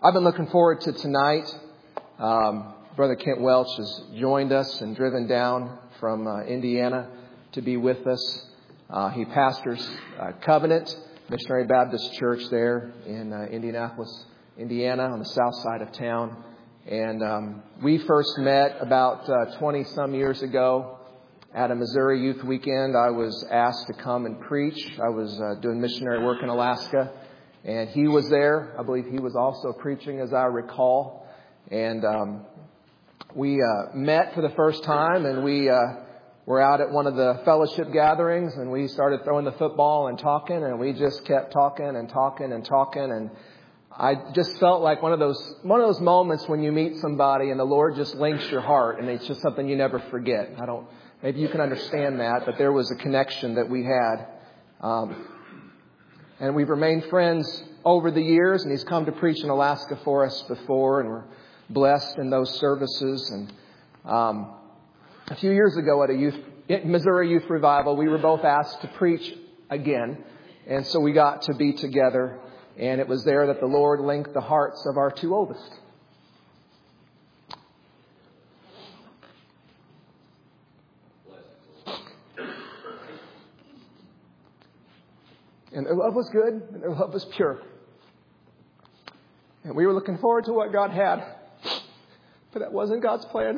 I've been looking forward to tonight. Brother Kent Welch has joined us and driven down from Indiana to be with us. He pastors Covenant Missionary Baptist Church there in Indianapolis, Indiana, on the south side of town. And we first met about 20-some years ago at a Missouri Youth Weekend. I was asked to come and preach. I was doing missionary work in Alaska. And he was there. I believe he was also preaching, as I recall. And we met for the first time, and we were out at one of the fellowship gatherings, and we started throwing the football and talking, and we just kept talking and talking and talking. And I just felt like one of those moments when you meet somebody and the Lord just links your heart, and it's just something you never forget. Maybe you can understand that, but there was a connection that we had. And we've remained friends over the years, and he's come to preach in Alaska for us before, and we're blessed in those services. And a few years ago at Missouri Youth Revival, we were both asked to preach again. And so we got to be together, and it was there that the Lord linked the hearts of our two oldest. And their love was good, and their love was pure. And we were looking forward to what God had. But that wasn't God's plan.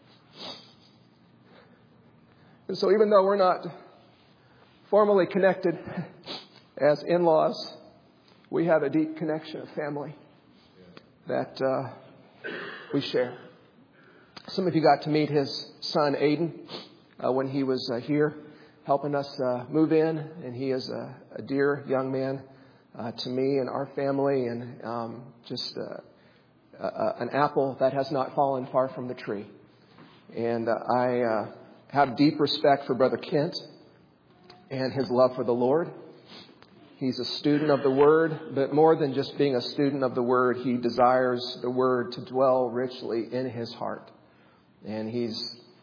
And so even though we're not formally connected as in-laws, we have a deep connection of family that we share. Some of you got to meet his son, Aiden, when he was here, helping us move in, and he is a dear young man to me and our family, and just an apple that has not fallen far from the tree. And I have deep respect for Brother Kent and his love for the Lord. He's a student of the Word, but more than just being a student of the Word, he desires the Word to dwell richly in his heart. And he's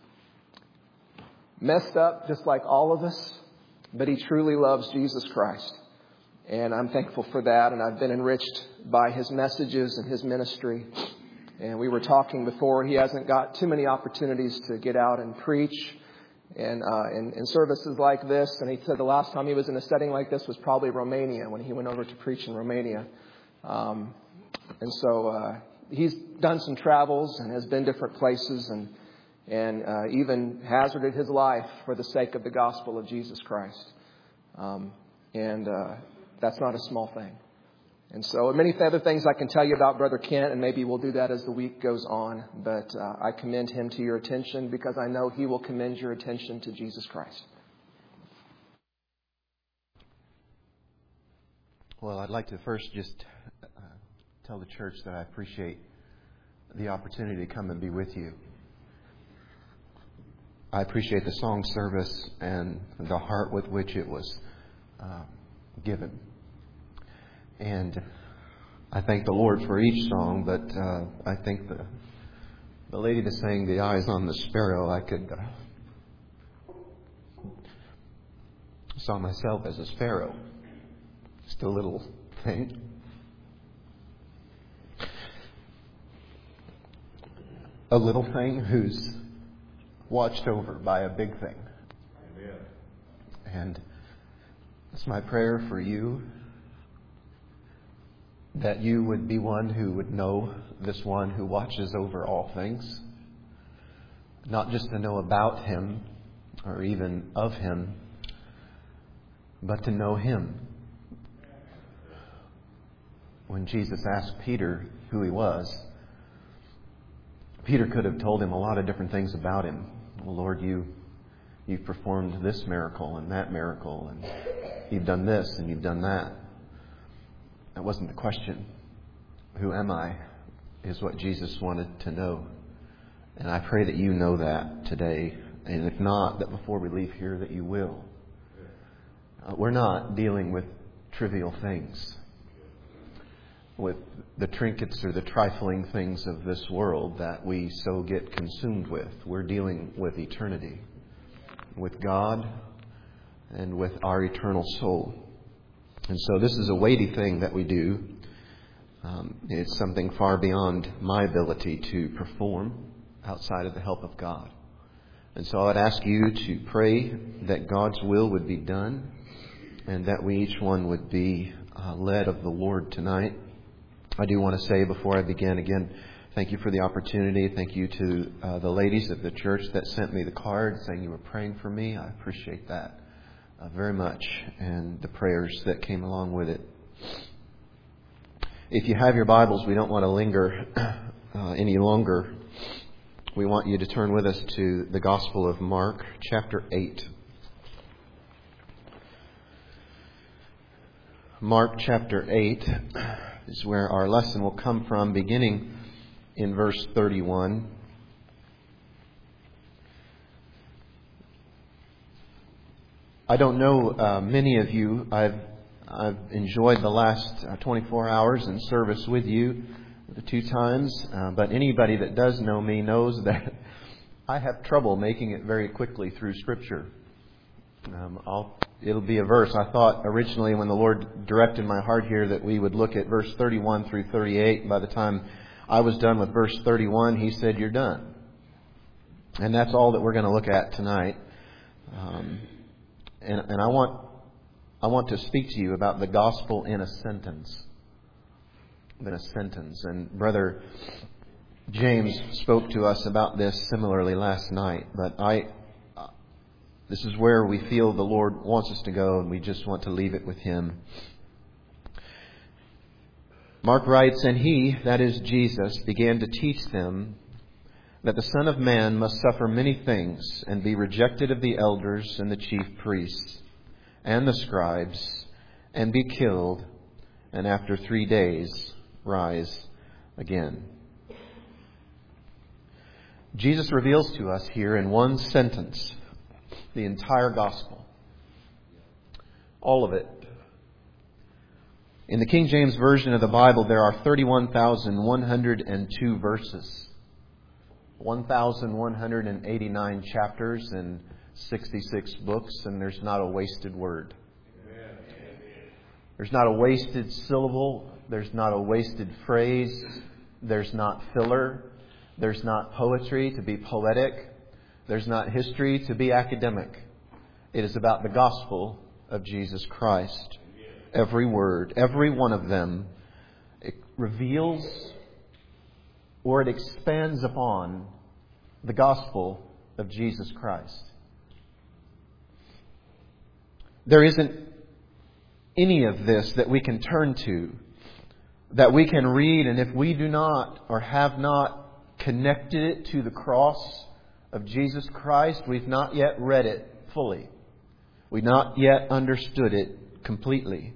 messed up just like all of us, but he truly loves Jesus Christ. And I'm thankful for that, and I've been enriched by his messages and his ministry. And we were talking before, he hasn't got too many opportunities to get out and preach and in services like this. And he said the last time he was in a setting like this was probably Romania, when he went over to preach in Romania. And so he's done some travels and has been different places, and even hazarded his life for the sake of the gospel of Jesus Christ. And that's not a small thing. And so many other things I can tell you about Brother Kent, and maybe we'll do that as the week goes on. But I commend him to your attention, because I know he will commend your attention to Jesus Christ. Well, I'd like to first just tell the church that I appreciate the opportunity to come and be with you. I appreciate the song service and the heart with which it was given. And I thank the Lord for each song, but I think the lady that sang "The Eyes on the Sparrow," I could saw myself as a sparrow, just a little thing. A little thing who's watched over by a big thing. Amen. And it's my prayer for you that you would be one who would know this one who watches over all things. Not just to know about Him or even of Him, but to know Him. When Jesus asked Peter who He was, Peter could have told Him a lot of different things about Him. Well, Lord, you've performed this miracle and that miracle, and you've done this and you've done that. That wasn't the question. Who am I? Is what Jesus wanted to know. And I pray that you know that today. And if not, that before we leave here, that you will. We're not dealing with trivial things, with the trinkets or the trifling things of this world that we so get consumed with. We're dealing with eternity, with God, and with our eternal soul. And so this is a weighty thing that we do. It's something far beyond my ability to perform outside of the help of God. And so I would ask you to pray that God's will would be done and that we each one would be led of the Lord tonight. I do want to say before I begin again, thank you for the opportunity. Thank you to the ladies of the church that sent me the card saying you were praying for me. I appreciate that very much, and the prayers that came along with it. If you have your Bibles, we don't want to linger any longer. We want you to turn with us to the Gospel of Mark, chapter 8. Mark chapter 8 is where our lesson will come from, beginning in verse 31. I don't know many of you. I've enjoyed the last 24 hours in service with you the 2 times, but anybody that does know me knows that I have trouble making it very quickly through Scripture. It'll be a verse. I thought originally when the Lord directed my heart here that we would look at verse 31 through 38. By the time I was done with verse 31, He said, "You're done." And that's all that we're going to look at tonight. And I want to speak to you about the gospel in a sentence. In a sentence. And Brother James spoke to us about this similarly last night. But this is where we feel the Lord wants us to go, and we just want to leave it with Him. Mark writes, "And He," that is Jesus, "began to teach them that the Son of Man must suffer many things and be rejected of the elders and the chief priests and the scribes and be killed, and after 3 days rise again." Jesus reveals to us here in one sentence the entire gospel. All of it. In the King James Version of the Bible, there are 31,102 verses. 1,189 chapters and 66 books, and there's not a wasted word. There's not a wasted syllable. There's not a wasted phrase. There's not filler. There's not poetry to be poetic. There's not history to be academic. It is about the gospel of Jesus Christ. Every word, every one of them, it reveals or it expands upon the gospel of Jesus Christ. There isn't any of this that we can turn to, that we can read, and if we do not or have not connected it to the cross of Jesus Christ, we've not yet read it fully. We've not yet understood it completely.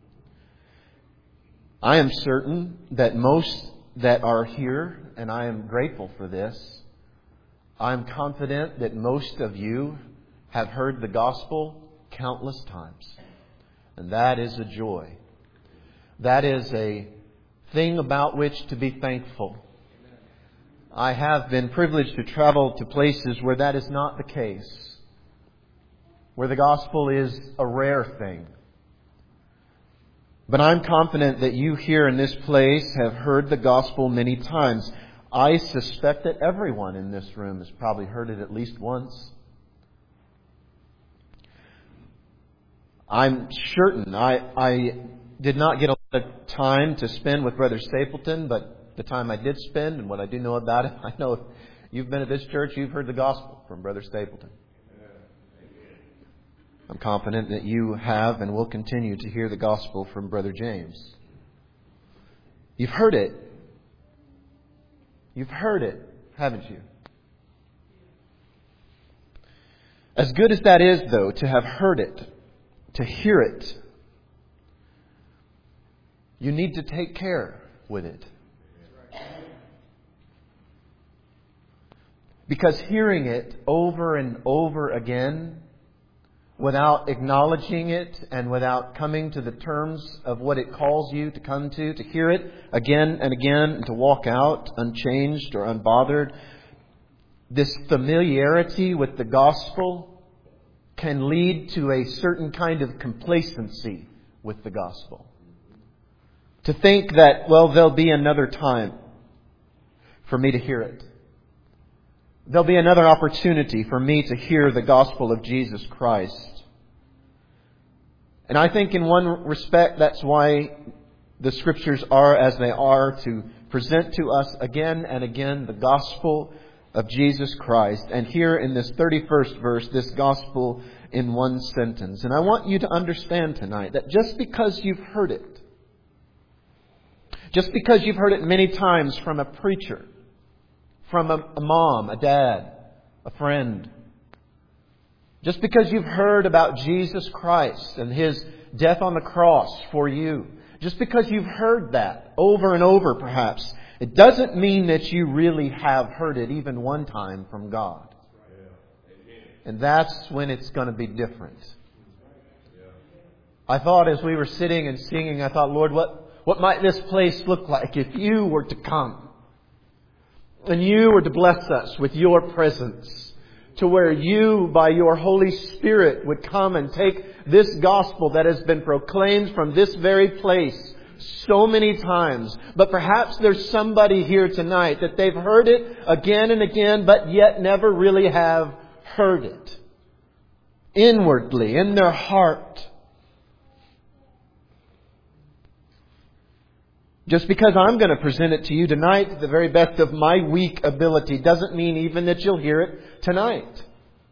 I am certain that most that are here, and I am grateful for this, I'm confident that most of you have heard the gospel countless times. And that is a joy. That is a thing about which to be thankful. I have been privileged to travel to places where that is not the case, where the gospel is a rare thing. But I'm confident that you here in this place have heard the gospel many times. I suspect that everyone in this room has probably heard it at least once. I'm certain I did not get a lot of time to spend with Brother Stapleton, but the time I did spend and what I do know about it, I know if you've been at this church, you've heard the gospel from Brother Stapleton. I'm confident that you have and will continue to hear the gospel from Brother James. You've heard it. You've heard it, haven't you? As good as that is, though, to have heard it, to hear it, you need to take care with it. Because hearing it over and over again, without acknowledging it and without coming to the terms of what it calls you to come to hear it again and again and to walk out unchanged or unbothered, this familiarity with the gospel can lead to a certain kind of complacency with the gospel. To think that, well, there'll be another time for me to hear it. There'll be another opportunity for me to hear the gospel of Jesus Christ. And I think in one respect that's why the Scriptures are as they are, to present to us again and again the gospel of Jesus Christ. And here in this 31st verse, this gospel in one sentence. And I want you to understand tonight that just because you've heard it, just because you've heard it many times from a preacher, from a mom, a dad, a friend, just because you've heard about Jesus Christ and His death on the cross for you, just because you've heard that over and over perhaps, it doesn't mean that you really have heard it even one time from God. And that's when it's going to be different. I thought as we were sitting and singing, I thought, Lord, what might this place look like if you were to come and you were to bless us with your presence, to where you, by your Holy Spirit, would come and take this gospel that has been proclaimed from this very place so many times. But perhaps there's somebody here tonight that they've heard it again and again, but yet never really have heard it inwardly, in their heart. Just because I'm going to present it to you tonight to the very best of my weak ability doesn't mean even that you'll hear it tonight.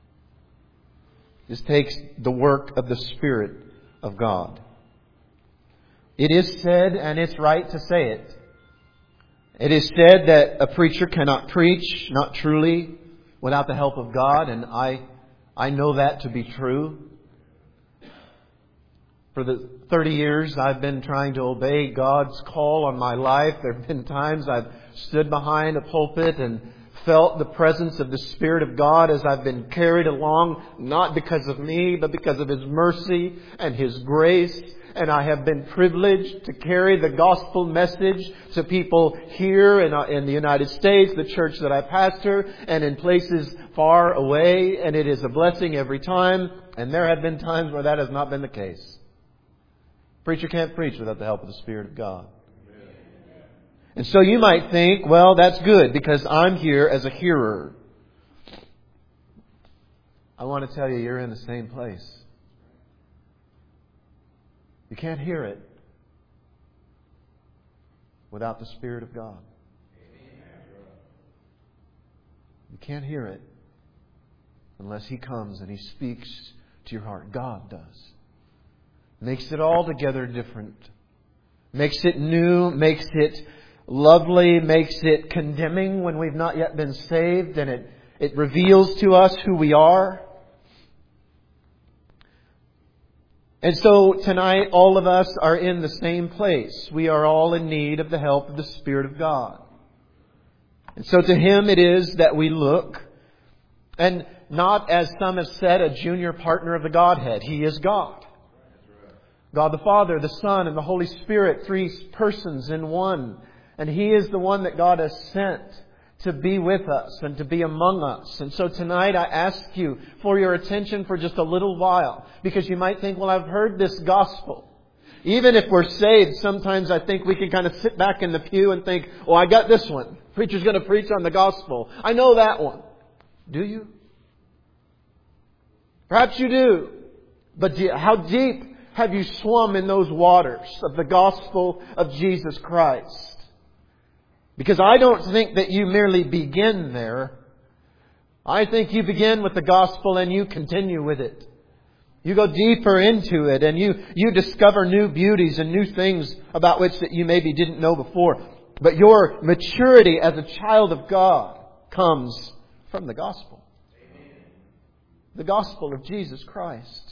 This takes the work of the Spirit of God. It is said, and it's right to say it, it is said that a preacher cannot preach, not truly, without the help of God, and I know that to be true. For the 30 years I've been trying to obey God's call on my life, there have been times I've stood behind a pulpit and felt the presence of the Spirit of God as I've been carried along, not because of me, but because of His mercy and His grace. And I have been privileged to carry the gospel message to people here in the United States, the church that I pastor, and in places far away. And it is a blessing every time. And there have been times where that has not been the case. Preacher can't preach without the help of the Spirit of God. And so you might think, well, that's good because I'm here as a hearer. I want to tell you, you're in the same place. You can't hear it without the Spirit of God. You can't hear it unless He comes and He speaks to your heart. God does. Makes it altogether different. Makes it new. Makes it lovely. Makes it condemning when we've not yet been saved. And it reveals to us who we are. And so tonight all of us are in the same place. We are all in need of the help of the Spirit of God. And so to Him it is that we look. And not, as some have said, a junior partner of the Godhead. He is God. God the Father, the Son, and the Holy Spirit, three persons in one. And He is the one that God has sent to be with us and to be among us. And so tonight I ask you for your attention for just a little while. Because you might think, well, I've heard this gospel. Even if we're saved, sometimes I think we can kind of sit back in the pew and think, oh, I got this one. Preacher's going to preach on the gospel. I know that one. Do you? Perhaps you do. But how deep have you swum in those waters of the gospel of Jesus Christ? Because I don't think that you merely begin there. I think you begin with the gospel and you continue with it. You go deeper into it and you discover new beauties and new things about which that you maybe didn't know before. But your maturity as a child of God comes from the gospel. The gospel of Jesus Christ.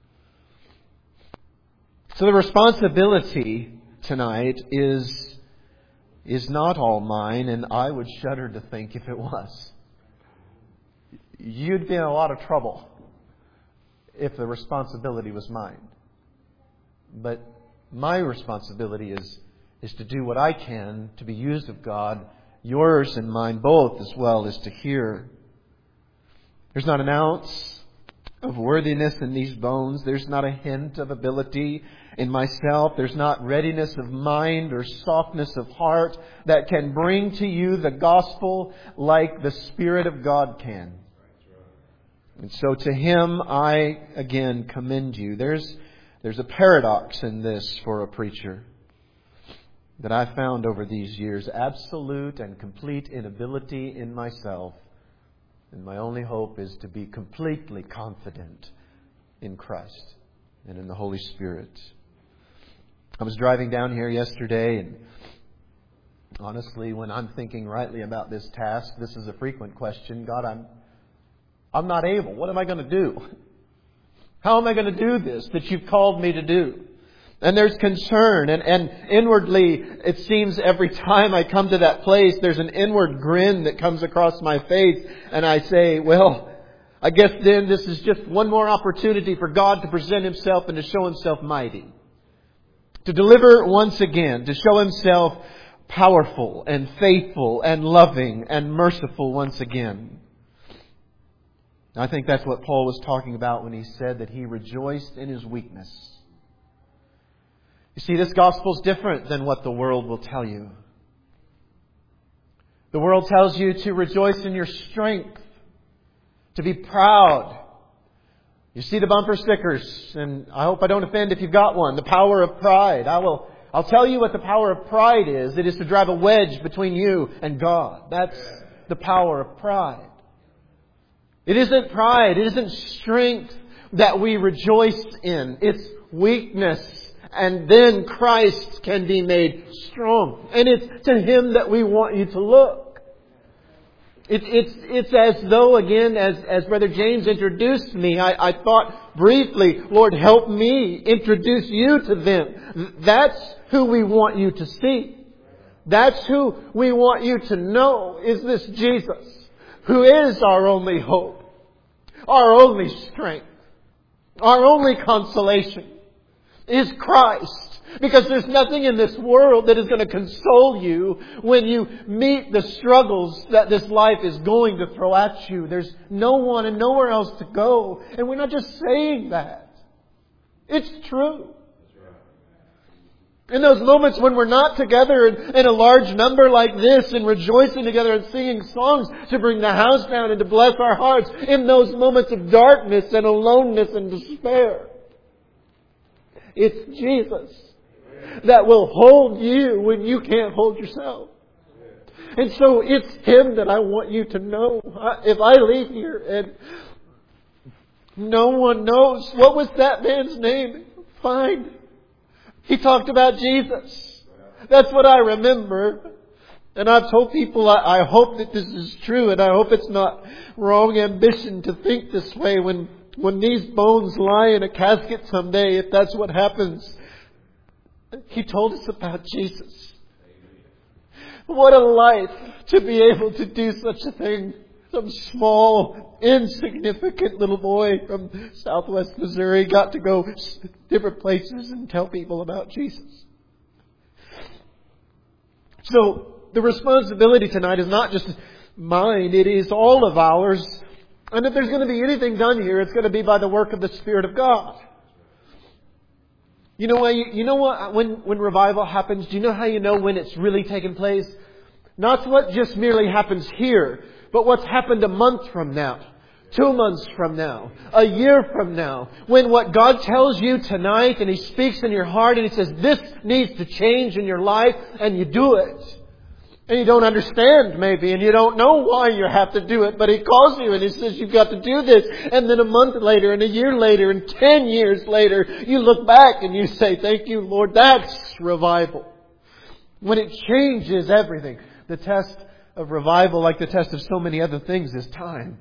So the responsibility tonight is not all mine, and I would shudder to think if it was. You'd be in a lot of trouble if the responsibility was mine. But my responsibility is to do what I can to be used of God. Yours and mine both as well is to hear. There's not an ounce of worthiness in these bones. There's not a hint of ability in myself. There's not readiness of mind or softness of heart that can bring to you the gospel like the Spirit of God can. And so to Him I again commend you. There's a paradox in this for a preacher that I found over these years. Absolute and complete inability in myself. And my only hope is to be completely confident in Christ and in the Holy Spirit. I was driving down here yesterday, and honestly, when I'm thinking rightly about this task, this is a frequent question. God, I'm not able. What am I going to do? How am I going to do this that you've called me to do? And there's concern. And inwardly, it seems every time I come to that place, there's an inward grin that comes across my face. And I say, well, I guess then this is just one more opportunity for God to present Himself and to show Himself mighty. To deliver once again, to show Himself powerful and faithful and loving and merciful once again. I think that's what Paul was talking about when he said that he rejoiced in his weakness. You see, this gospel is different than what the world will tell you. The world tells you to rejoice in your strength, to be proud. You see the bumper stickers, and I hope I don't offend if you've got one. The power of pride. I'll tell you what the power of pride is. It is to drive a wedge between you and God. That's the power of pride. It isn't pride. It isn't strength that we rejoice in. It's weakness. And then Christ can be made strong. And it's to Him that we want you to look. It's as though, again, as Brother James introduced me, I thought briefly, Lord, help me introduce you to them. That's who we want you to see. That's who we want you to know, is this Jesus, who is our only hope, our only strength, our only consolation, is Christ. Because there's nothing in this world that is going to console you when you meet the struggles that this life is going to throw at you. There's no one and nowhere else to go. And we're not just saying that. It's true. In those moments when we're not together in a large number like this and rejoicing together and singing songs to bring the house down and to bless our hearts, in those moments of darkness and aloneness and despair, it's Jesus that will hold you when you can't hold yourself. And so it's Him that I want you to know. If I leave here and no one knows, what was that man's name? Fine. He talked about Jesus. That's what I remember. And I've told people I hope that this is true, and I hope it's not wrong ambition to think this way when these bones lie in a casket someday, if that's what happens. He told us about Jesus. What a life to be able to do such a thing. Some small, insignificant little boy from Southwest Missouri got to go different places and tell people about Jesus. So the responsibility tonight is not just mine, it is all of ours. And if there's going to be anything done here, it's going to be by the work of the Spirit of God. You know what? When revival happens, do you know how you know when it's really taken place? Not what just merely happens here, but what's happened a month from now, 2 months from now, a year from now. When what God tells you tonight and He speaks in your heart and He says, this needs to change in your life, and you do it. And you don't understand maybe, and you don't know why you have to do it, but He calls you and He says you've got to do this. And then a month later, and a year later, and 10 years later, you look back and you say, thank you, Lord, that's revival. When it changes everything. The test of revival, like the test of so many other things, is time.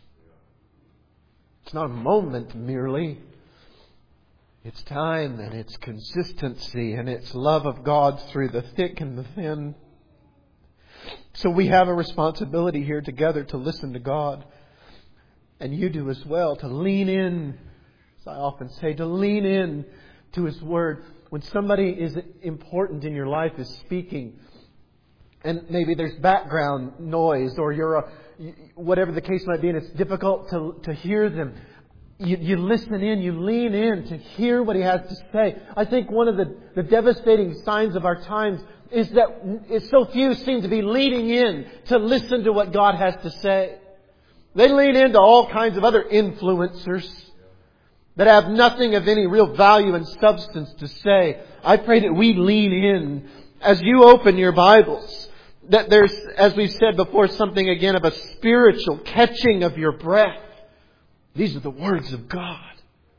It's not a moment merely. It's time, and it's consistency, and it's love of God through the thick and the thin. So we have a responsibility here together to listen to God. And you do as well, to lean in, as I often say, to lean in to His Word. When somebody is important in your life is speaking, and maybe there's background noise, or whatever the case might be, and it's difficult to hear them, you listen in, you lean in to hear what He has to say. I think one of the devastating signs of our times is that so few seem to be leaning in to listen to what God has to say. They lean into all kinds of other influencers that have nothing of any real value and substance to say. I pray that we lean in as you open your Bibles. That there's, as we've said before, something again of a spiritual catching of your breath. These are the words of God.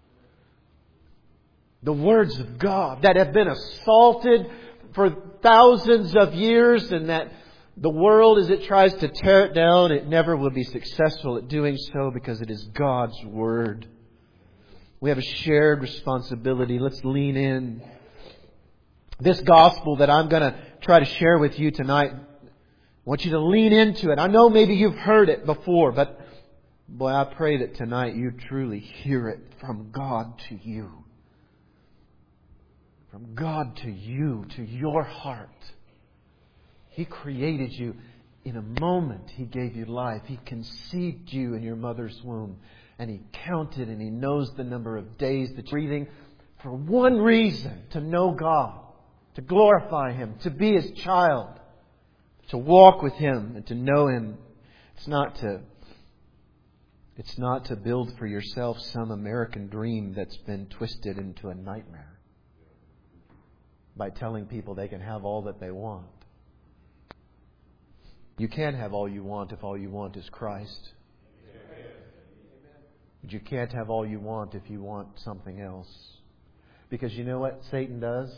The words of God that have been assaulted for thousands of years, and that the world, as it tries to tear it down, it never will be successful at doing so because it is God's Word. We have a shared responsibility. Let's lean in. This gospel that I'm going to try to share with you tonight, I want you to lean into it. I know maybe you've heard it before, but boy, I pray that tonight you truly hear it from God to you. From God to you, to your heart. He created you in a moment. He gave you life. He conceived you in your mother's womb. And He counted and He knows the number of days that you're breathing for one reason: to know God, to glorify Him, to be His child, to walk with Him and to know Him. It's not to build for yourself some American dream that's been twisted into a nightmare by telling people they can have all that they want. You can't have all you want if all you want is Christ. But you can't have all you want if you want something else. Because you know what Satan does?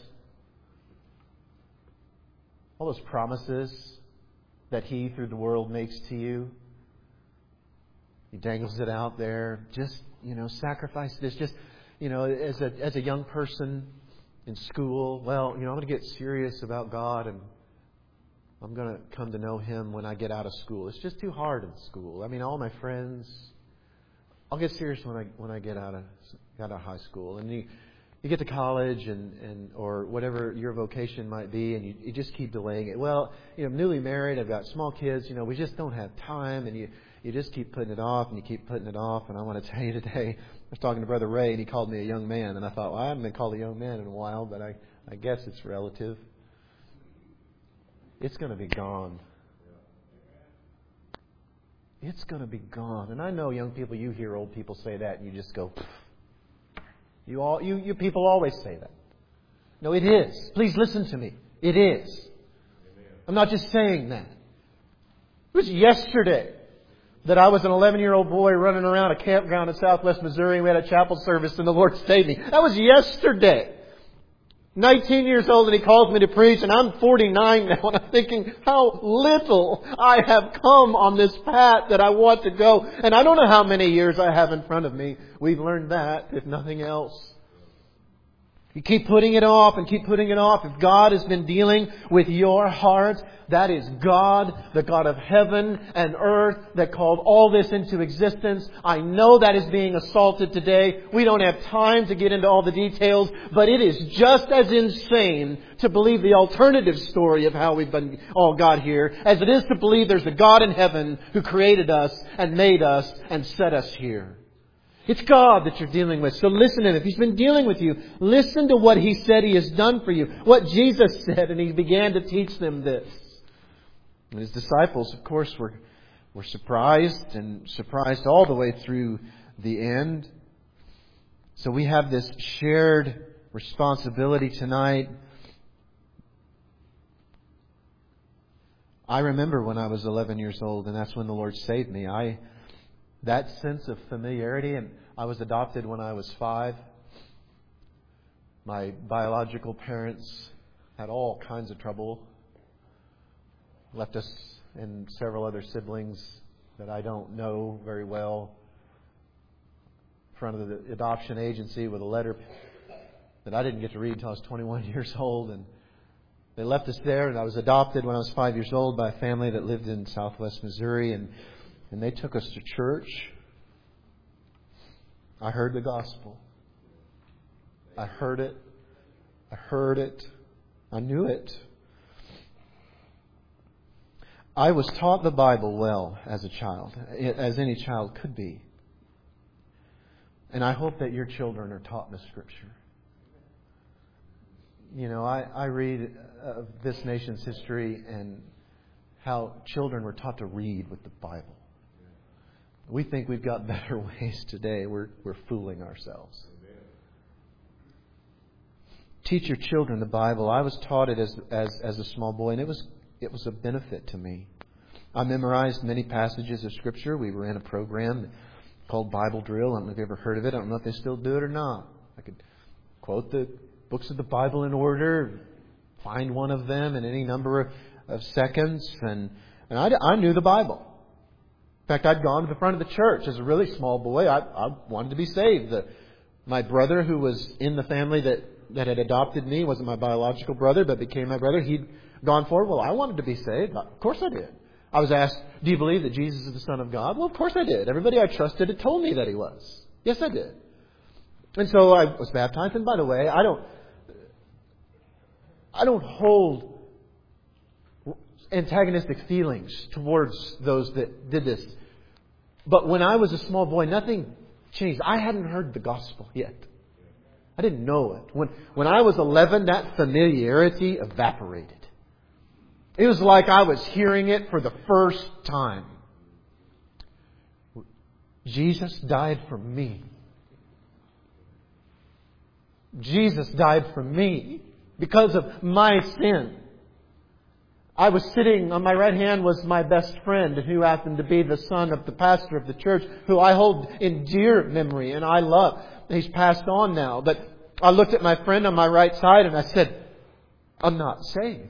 All those promises that he, through the world, makes to you, he dangles it out there. Just, sacrifice this. Just, as a young person in school, I'm going to get serious about God and I'm going to come to know Him when I get out of school. It's just too hard in school. All my friends, I'll get serious when I get out of high school. And you get to college or whatever your vocation might be, and you just keep delaying it. Well, I'm newly married. I've got small kids. We just don't have time, and you just keep putting it off, and you keep putting it off. And I want to tell you today, I was talking to Brother Ray, and he called me a young man, and I thought, well, I haven't been called a young man in a while, but I guess it's relative. It's going to be gone. It's going to be gone. And I know young people, you hear old people say that, and you just go, pfft. You people always say that. No, it is. Please listen to me. It is. I'm not just saying that. It was yesterday that I was an 11-year-old boy running around a campground in southwest Missouri, and we had a chapel service, and the Lord saved me. That was yesterday. 19 years old, and He calls me to preach, and I'm 49 now, and I'm thinking how little I have come on this path that I want to go. And I don't know how many years I have in front of me. We've learned that, if nothing else. You keep putting it off and keep putting it off. If God has been dealing with your heart, that is God, the God of heaven and earth that called all this into existence. I know that is being assaulted today. We don't have time to get into all the details, but it is just as insane to believe the alternative story of how we've all got here as it is to believe there's a God in heaven who created us and made us and set us here. It's God that you're dealing with. So listen to Him. If He's been dealing with you, listen to what He said He has done for you. What Jesus said, and He began to teach them this. And His disciples, of course, were surprised, and surprised all the way through the end. So we have this shared responsibility tonight. I remember when I was 11 years old, and that's when the Lord saved me. That sense of familiarity, and I was adopted when I was 5. My biological parents had all kinds of trouble. Left us and several other siblings that I don't know very well in front of the adoption agency with a letter that I didn't get to read until I was 21 years old. And they left us there, and I was adopted when I was 5 years old by a family that lived in southwest Missouri, and they took us to church. I heard the gospel. I heard it. I heard it. I knew it. I was taught the Bible well as a child, as any child could be. And I hope that your children are taught the Scripture. You know, I read of this nation's history and how children were taught to read with the Bible. We think we've got better ways today. We're fooling ourselves. Teach your children the Bible. I was taught it as a small boy, and it was a benefit to me. I memorized many passages of Scripture. We were in a program called Bible Drill. I don't know if you've ever heard of it. I don't know if they still do it or not. I could quote the books of the Bible in order, find one of them in any number of seconds, and I knew the Bible. In fact, I'd gone to the front of the church as a really small boy. I wanted to be saved. My brother, who was in the family that had adopted me, wasn't my biological brother, but became my brother. He'd gone forward. Well, I wanted to be saved. Of course I did. I was asked, do you believe that Jesus is the Son of God? Well, of course I did. Everybody I trusted had told me that He was. Yes, I did. And so I was baptized. And by the way, I don't hold antagonistic feelings towards those that did this. But when I was a small boy, nothing changed. I hadn't heard the gospel yet. I didn't know it. When I was 11, that familiarity evaporated. It was like I was hearing it for the first time. Jesus died for me. Jesus died for me because of my sin. I was sitting, on my right hand was my best friend, who happened to be the son of the pastor of the church, who I hold in dear memory and I love. He's passed on now. But I looked at my friend on my right side and I said, I'm not saved.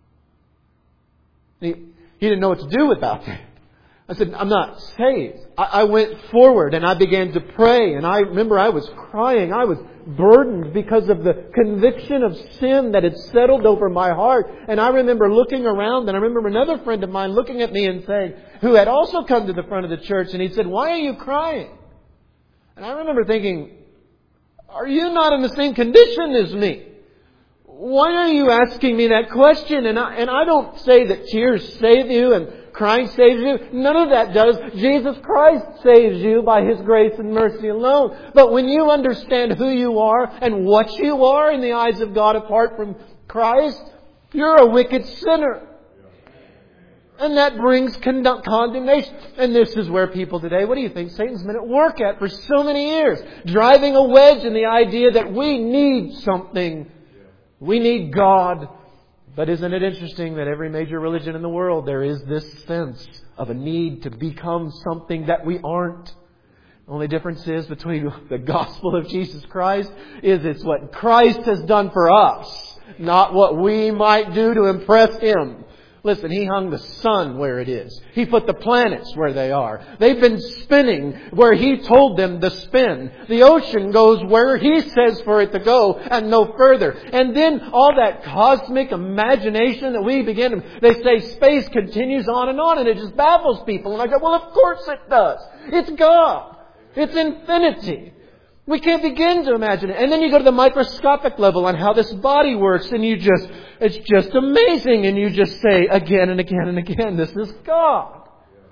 He didn't know what to do about that. I said, I'm not saved. I went forward and I began to pray. And I remember I was crying. I was burdened because of the conviction of sin that had settled over my heart. And I remember looking around, and I remember another friend of mine looking at me and saying, who had also come to the front of the church, and he said, why are you crying? And I remember thinking, are you not in the same condition as me? Why are you asking me that question? And I don't say that tears save you and crying saves you. None of that does. Jesus Christ saves you by His grace and mercy alone. But when you understand who you are and what you are in the eyes of God apart from Christ, you're a wicked sinner. And that brings condemnation. And this is where people today, what do you think Satan's been at work at for so many years? Driving a wedge in the idea that we need something. We need God. But isn't it interesting that every major religion in the world, there is this sense of a need to become something that we aren't. The only difference is between the gospel of Jesus Christ is it's what Christ has done for us, not what we might do to impress Him. Listen, He hung the sun where it is. He put the planets where they are. They've been spinning where He told them to spin. The ocean goes where He says for it to go and no further. And then all that cosmic imagination that we begin, they say space continues on, and it just baffles people. And I go, well, of course it does. It's God. It's infinity. We can't begin to imagine it. And then you go to the microscopic level on how this body works, and it's just amazing. And you just say again and again and again, this is God.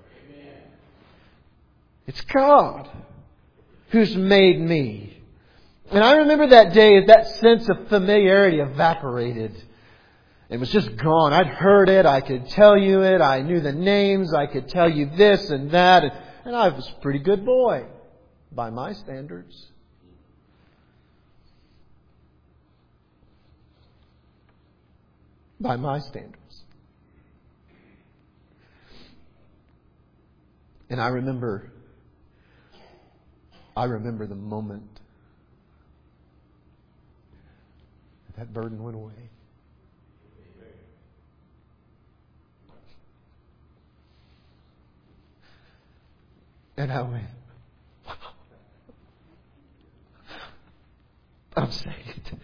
It's God who's made me. And I remember that day as that sense of familiarity evaporated. It was just gone. I'd heard it. I could tell you it. I knew the names. I could tell you this and that. And I was a pretty good boy by my standards. By my standards. And I remember the moment that burden went away. And I went, I'm saved.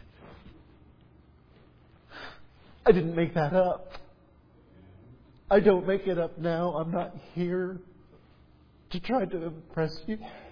I didn't make that up. I don't make it up now. I'm not here to try to impress you.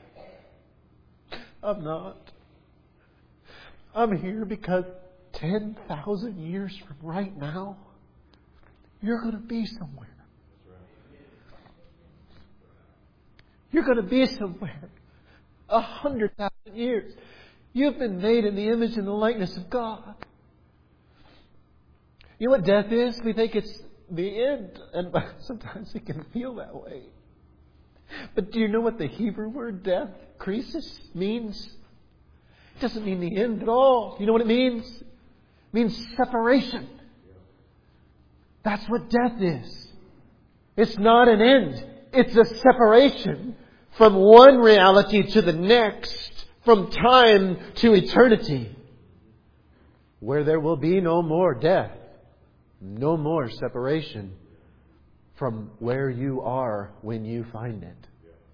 I'm not. I'm here because 10,000 years from right now, you're going to be somewhere. You're going to be somewhere 100,000 years. You've been made in the image and the likeness of God. You know what death is? We think it's the end. And sometimes it can feel that way. But do you know what the Hebrew word death, krisis, means? It doesn't mean the end at all. You know what it means? It means separation. That's what death is. It's not an end. It's a separation from one reality to the next, from time to eternity, where there will be no more death, no more separation from where you are when you find it.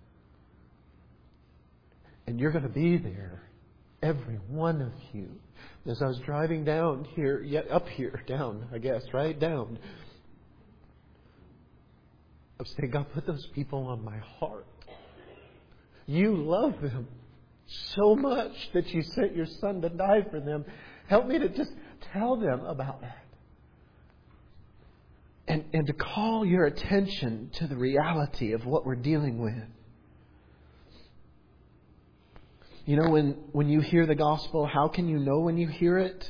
And you're going to be there, every one of you. As I was driving down here, up here, down, I guess, right? Down. I was saying, God, put those people on my heart. You love them so much that you sent your Son to die for them. Help me to just tell them about that. And to call your attention to the reality of what we're dealing with. You know, when you hear the gospel, how can you know when you hear it?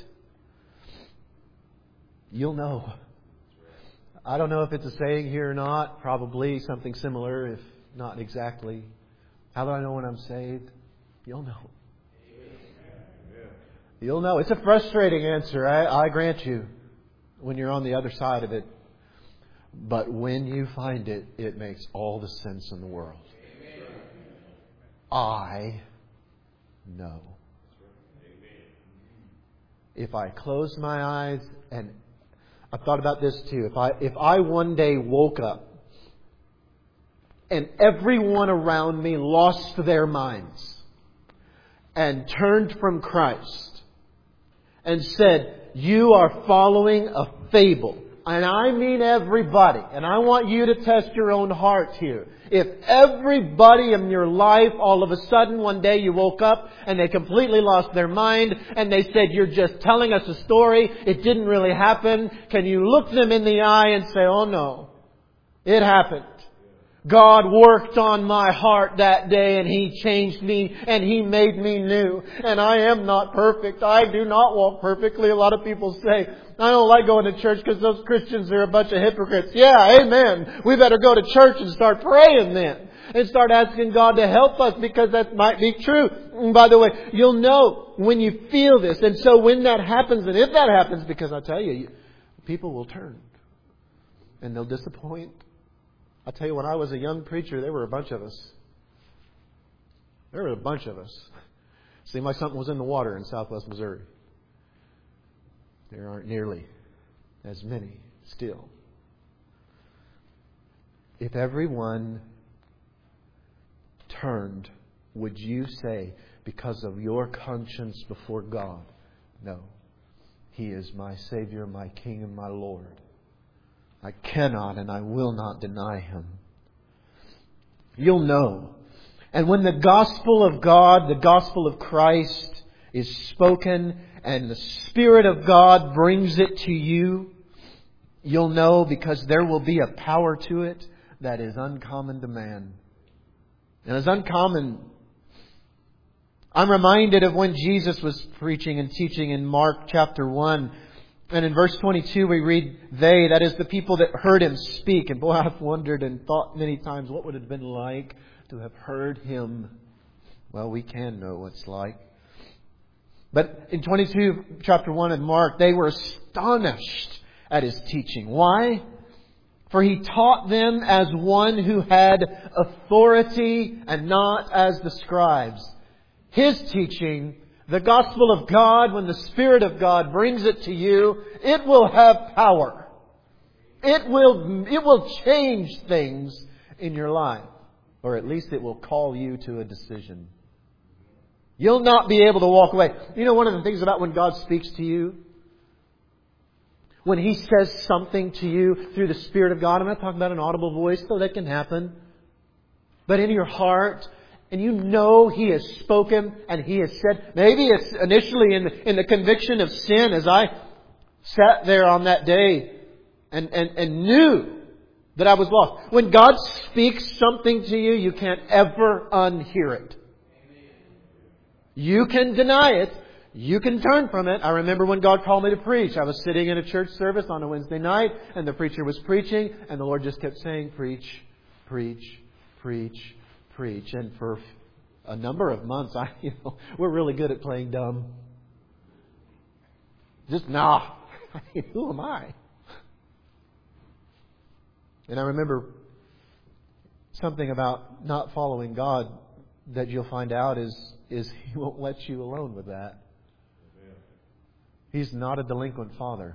You'll know. I don't know if it's a saying here or not. Probably something similar, if not exactly. How do I know when I'm saved? You'll know. You'll know. It's a frustrating answer, I grant you, when you're on the other side of it. But when you find it, it makes all the sense in the world. I know. If I close my eyes, and I've thought about this too. If I one day woke up and everyone around me lost their minds and turned from Christ and said, "You are following a fable." And I mean everybody. And I want you to test your own heart here. If everybody in your life, all of a sudden one day you woke up and they completely lost their mind and they said, "You're just telling us a story. It didn't really happen." Can you look them in the eye and say, "Oh no, it happened. God worked on my heart that day and He changed me and He made me new. And I am not perfect. I do not walk perfectly." A lot of people say, "I don't like going to church because those Christians are a bunch of hypocrites." Yeah, amen. We better go to church and start praying then. And start asking God to help us, because that might be true. And by the way, you'll know when you feel this. And so when that happens, and if that happens, because I tell you, people will turn. And they'll disappoint. I tell you, when I was a young preacher, there were a bunch of us. There were a bunch of us. Seemed like something was in the water in Southwest Missouri. There aren't nearly as many still. If everyone turned, would you say, because of your conscience before God, "No, He is my Savior, my King, and my Lord. I cannot and I will not deny Him"? You'll know. And when the gospel of God, the gospel of Christ, is spoken and the Spirit of God brings it to you, you'll know, because there will be a power to it that is uncommon to man. And as uncommon, I'm reminded of when Jesus was preaching and teaching in Mark chapter 1. And in verse 22 we read, "They," that is the people that heard Him speak. And boy, I've wondered and thought many times, what would it have been like to have heard Him? Well, we can know what it's like. But in 22, chapter 1 of Mark, they were astonished at His teaching. Why? For He taught them as one who had authority and not as the scribes. His teaching, the gospel of God, when the Spirit of God brings it to you, it will have power. It will change things in your life. Or at least it will call you to a decision. You'll not be able to walk away. You know, one of the things about when God speaks to you, when He says something to you through the Spirit of God, I'm not talking about an audible voice, though that can happen, but in your heart, and you know He has spoken and He has said, maybe it's initially in the conviction of sin, as I sat there on that day and knew that I was lost. When God speaks something to you, you can't ever unhear it. You can deny it. You can turn from it. I remember when God called me to preach. I was sitting in a church service on a Wednesday night, and the preacher was preaching, and the Lord just kept saying, preach, preach, preach, preach. And for a number of months, we're really good at playing dumb. Just, who am I? And I remember something about not following God that you'll find out is He won't let you alone with that. He's not a delinquent Father.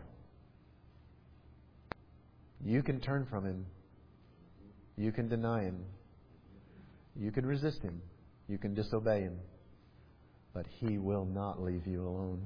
You can turn from Him. You can deny Him. You can resist Him. You can disobey Him. But He will not leave you alone.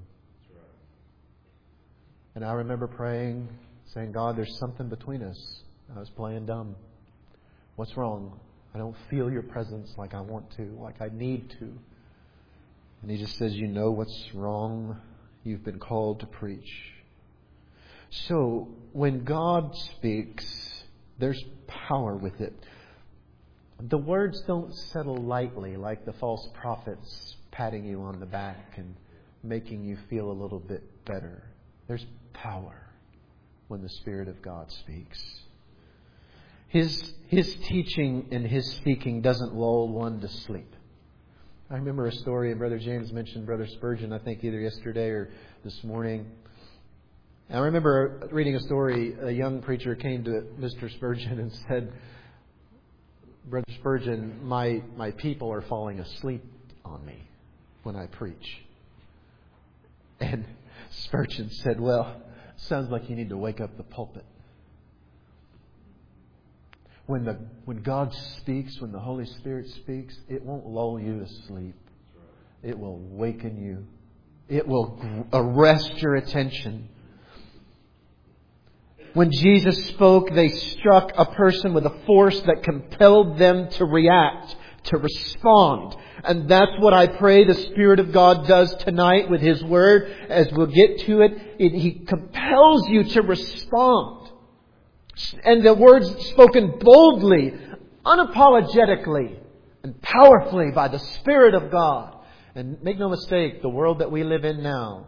And I remember praying, saying, God, there's something between us. I was playing dumb. What's wrong? I don't feel Your presence like I want to, like I need to. And He just says, you know what's wrong. You've been called to preach. So, when God speaks, there's power with it. The words don't settle lightly like the false prophets patting you on the back and making you feel a little bit better. There's power when the Spirit of God speaks. His teaching and His speaking doesn't lull one to sleep. I remember a story, and Brother James mentioned Brother Spurgeon, I think either yesterday or this morning. I remember reading a story. A young preacher came to Mr. Spurgeon and said, Brother Spurgeon, my people are falling asleep on me when I preach. And Spurgeon said, well, sounds like you need to wake up the pulpit. When God speaks, when the Holy Spirit speaks, it won't lull you to sleep. It will waken you. It will arrest your attention. When Jesus spoke, they struck a person with a force that compelled them to react, to respond. And that's what I pray the Spirit of God does tonight with His Word. As we'll get to it, He compels you to respond. And the words spoken boldly, unapologetically, and powerfully by the Spirit of God. And make no mistake, the world that we live in now,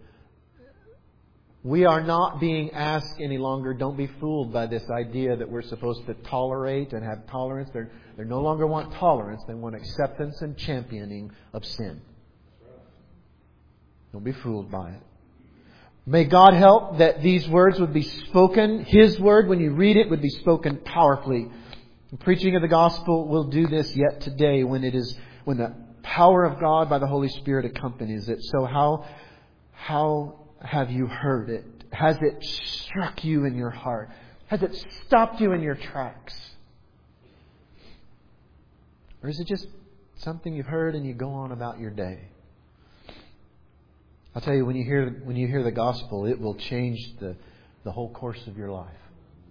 we are not being asked any longer, don't be fooled by this idea that we're supposed to tolerate and have tolerance. They no longer want tolerance. They want acceptance and championing of sin. Don't be fooled by it. May God help that these words would be spoken. His Word, when you read it, would be spoken powerfully. The preaching of the gospel will do this yet today when the power of God by the Holy Spirit accompanies it. So how have you heard it? Has it struck you in your heart? Has it stopped you in your tracks? Or is it just something you've heard and you go on about your day? I'll tell you, when you hear the gospel, it will change the whole course of your life.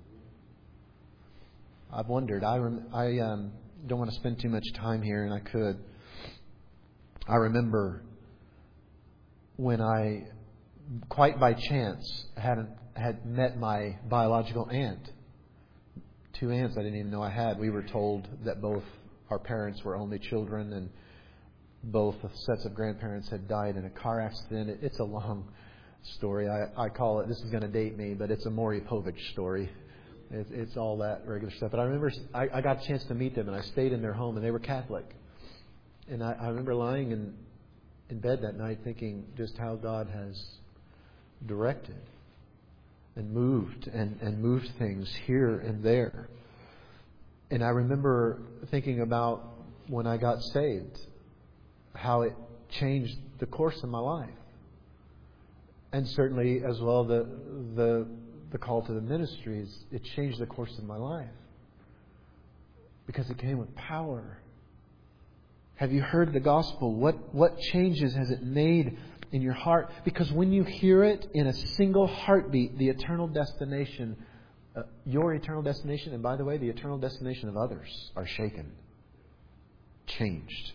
I've wondered. I don't want to spend too much time here, and I could. I remember when I, quite by chance, had met my biological aunt. 2 aunts I didn't even know I had. We were told that both our parents were only children, and both sets of grandparents had died in a car accident. It's a long story. I call it, this is going to date me, but it's a Maury Povich story. It's all that regular stuff. But I remember I got a chance to meet them, and I stayed in their home, and they were Catholic. And I remember lying in bed that night thinking just how God has directed and moved things here and there. And I remember thinking about when I got saved, how it changed the course of my life. And certainly as well the call to the ministries, it changed the course of my life. Because it came with power. Have you heard the gospel? What changes has it made in your heart? Because when you hear it in a single heartbeat, the eternal destination, your eternal destination, and by the way, the eternal destination of others are shaken, changed.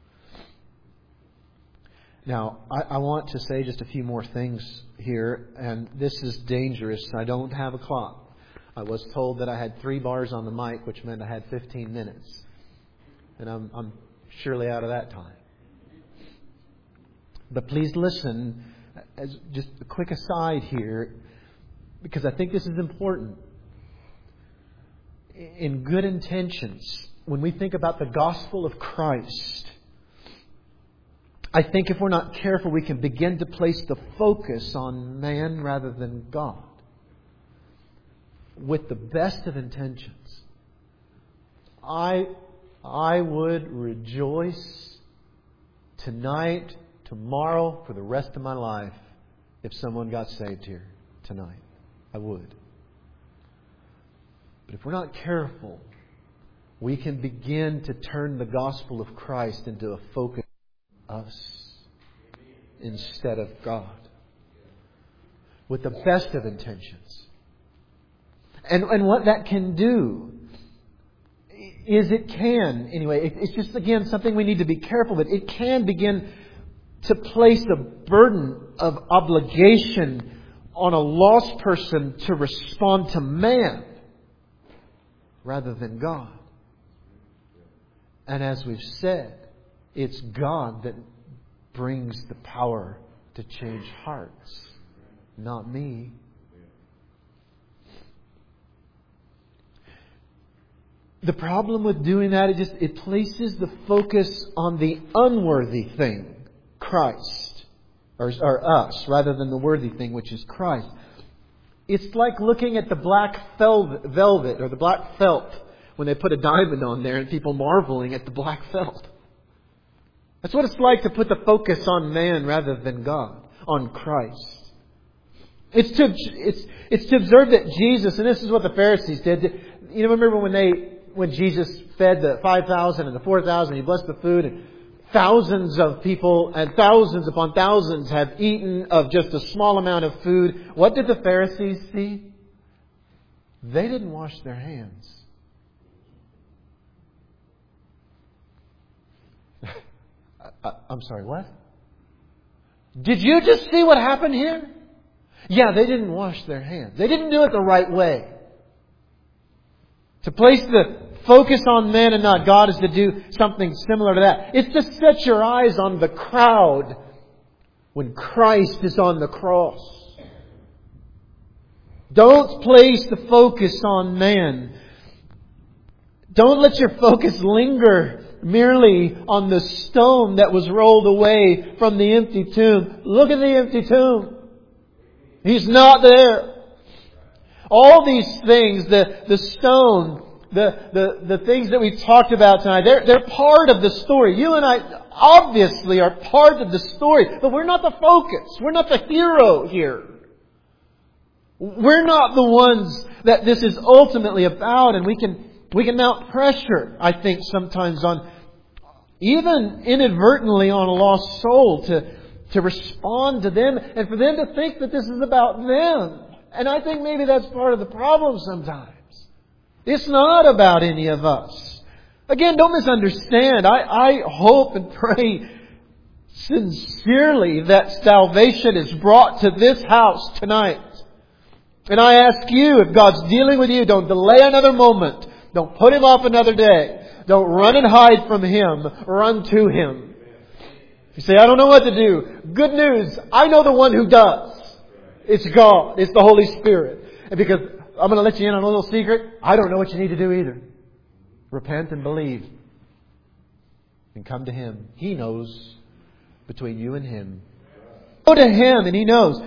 Now, I want to say just a few more things here, and this is dangerous. I don't have a clock. I was told that I had 3 bars on the mic, which meant I had 15 minutes. And I'm surely out of that time. But please listen, as just a quick aside here, because I think this is important. In good intentions, when we think about the gospel of Christ, I think if we're not careful, we can begin to place the focus on man rather than God. With the best of intentions. I would rejoice tonight, tomorrow, for the rest of my life if someone got saved here tonight. I would. But if we're not careful, we can begin to turn the gospel of Christ into a focus on us instead of God. With the best of intentions. And what that can do is it's just again something we need to be careful with. It can begin to place a burden of obligation on a lost person to respond to man rather than God. And as we've said, it's God that brings the power to change hearts, not me. The problem with doing that, it places the focus on the unworthy thing, Christ, or us, rather than the worthy thing, which is Christ. It's like looking at the black velvet or the black felt when they put a diamond on there and people marveling at the black felt. That's what it's like to put the focus on man rather than God, on Christ. It's to observe that Jesus, and this is what the Pharisees did. You know, remember when Jesus fed the 5,000 and the 4,000, He blessed the food, and thousands of people and thousands upon thousands have eaten of just a small amount of food. What did the Pharisees see? They didn't wash their hands. I'm sorry, what? Did you just see what happened here? Yeah, they didn't wash their hands. They didn't do it the right way. To place the focus on man and not God is to do something similar to that. It's to set your eyes on the crowd when Christ is on the cross. Don't place the focus on man. Don't let your focus linger merely on the stone that was rolled away from the empty tomb. Look at the empty tomb. He's not there. All these things, the stone, the things that we talked about tonight, they're part of the story. You and I obviously are part of the story, but we're not the focus. We're not the hero here. We're not the ones that this is ultimately about, and we can mount pressure, I think, sometimes on, even inadvertently, on a lost soul to respond to them and for them to think that this is about them. And I think maybe that's part of the problem sometimes. It's not about any of us. Again, don't misunderstand. I hope and pray sincerely that salvation is brought to this house tonight. And I ask you, if God's dealing with you, don't delay another moment. Don't put Him off another day. Don't run and hide from Him. Run to Him. You say, I don't know what to do. Good news. I know the one who does. It's God. It's the Holy Spirit. And because I'm going to let you in on a little secret, I don't know what you need to do either. Repent and believe. And come to Him. He knows between you and Him. Go to Him and He knows.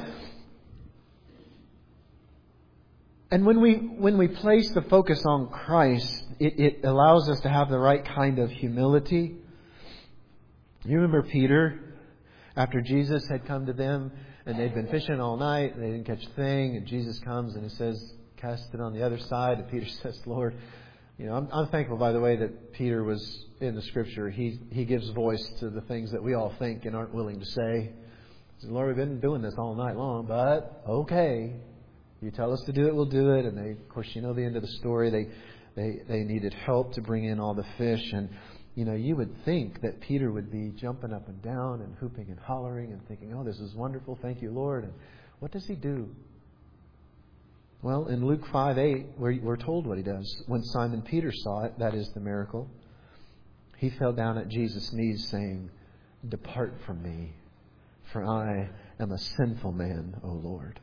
And when we place the focus on Christ, it allows us to have the right kind of humility. You remember Peter, after Jesus had come to them and they'd been fishing all night, and they didn't catch a thing, and Jesus comes and He says, cast it on the other side. And Peter says, Lord, I'm thankful, by the way, that Peter was in the Scripture. He gives voice to the things that we all think and aren't willing to say. He says, Lord, we've been doing this all night long, but okay. You tell us to do it, we'll do it. And they, of course, you know the end of the story. They needed help to bring in all the fish. And, you would think that Peter would be jumping up and down and hooping and hollering and thinking, oh, this is wonderful. Thank you, Lord. And what does he do? Well, in Luke 5:8, we're told what he does. When Simon Peter saw it, that is the miracle, he fell down at Jesus' knees saying, depart from me, for I am a sinful man, O Lord.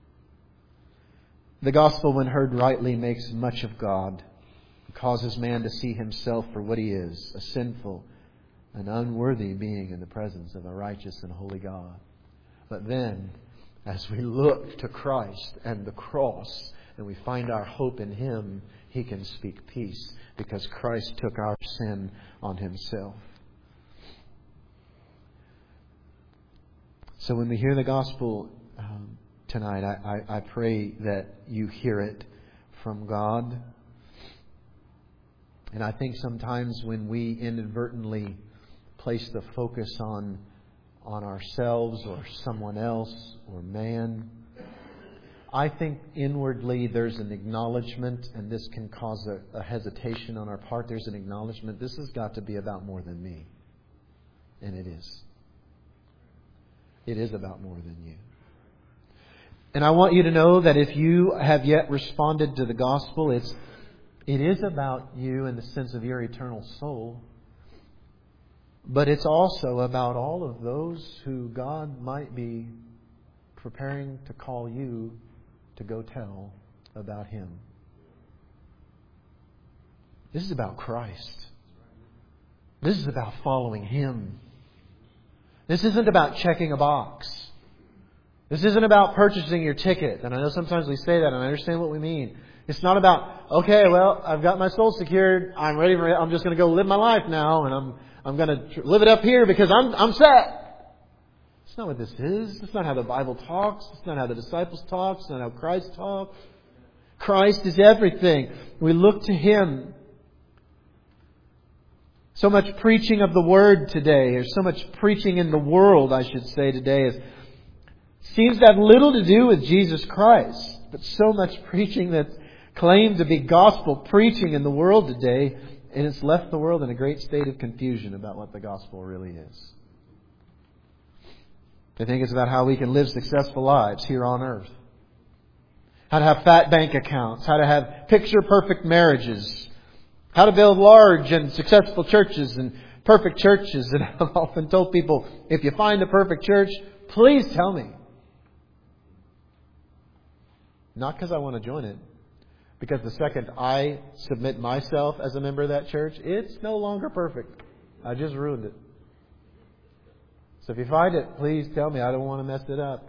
The gospel, when heard rightly, makes much of God, and causes man to see himself for what he is, a sinful and unworthy being in the presence of a righteous and holy God. But then, as we look to Christ and the cross, and we find our hope in Him, He can speak peace, because Christ took our sin on Himself. So when we hear the gospel tonight, I pray that you hear it from God. And I think sometimes when we inadvertently place the focus on ourselves or someone else or man, I think inwardly there's an acknowledgement, and this can cause a hesitation on our part. There's an acknowledgement, this has got to be about more than me. And it is. It is about more than you. And I want you to know that if you have yet responded to the gospel, it is about you in the sense of your eternal soul. But it's also about all of those who God might be preparing to call you to go tell about Him. This is about Christ. This is about following Him. This isn't about checking a box. This isn't about purchasing your ticket. And I know sometimes we say that, and I understand what we mean. It's not about, okay, well, I've got my soul secured. I'm ready for it. I'm just going to go live my life now, and I'm going to live it up here because I'm set. That's not what this is. That's not how the Bible talks. It's not how the disciples talk. It's not how Christ talks. Christ is everything. We look to Him. So much preaching of the Word today, or so much preaching in the world, I should say today, seems to have little to do with Jesus Christ. But so much preaching that claimed to be gospel preaching in the world today, and it's left the world in a great state of confusion about what the gospel really is. They think it's about how we can live successful lives here on earth. How to have fat bank accounts. How to have picture-perfect marriages. How to build large and successful churches and perfect churches. And I've often told people, if you find a perfect church, please tell me. Not because I want to join it. Because the second I submit myself as a member of that church, it's no longer perfect. I just ruined it. So if you find it, please tell me. I don't want to mess it up.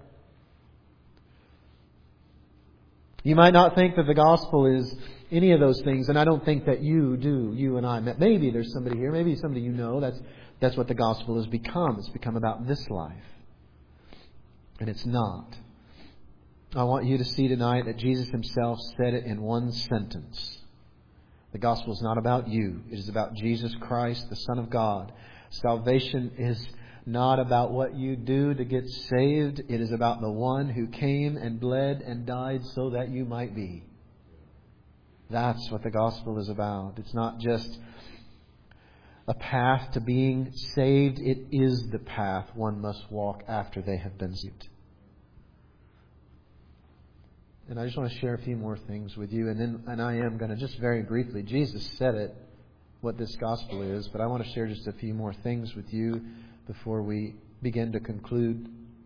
You might not think that the gospel is any of those things, and I don't think that you do, you and I. Maybe there's somebody here, maybe somebody you know, that's what the gospel has become. It's become about this life. And it's not. I want you to see tonight that Jesus Himself said it in one sentence. The gospel is not about you. It is about Jesus Christ, the Son of God. Salvation is not about what you do to get saved. It is about the one who came and bled and died so that you might be. That's what the gospel is about. It's not just a path to being saved. It is the path one must walk after they have been saved. And I just want to share a few more things with you. And I am going to just very briefly, Jesus said it, what this gospel is. But I want to share just a few more things with you before we begin to conclude.